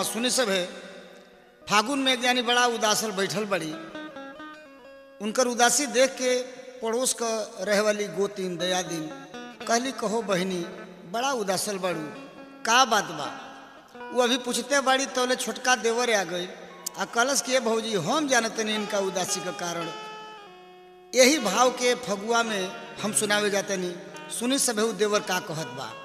सुनी सब है। फागुन में एक जानी बड़ा उदासल बैठल बड़ी। उनकर उदासी देख के पड़ोस का रहे वाली गोतीन दया दिन कहली, कहो बहनी बड़ा उदासल बड़ू, का बात बा? वो अभी पूछते बाड़ी तोले छोटका देवर आ गई आ कलश के भौजी हम जानते नहीं इनका उदासी का कारण। यही भाव के फगुआ में हम सुनावे जाते नहीं। सुनी सब देवर का कहत बा।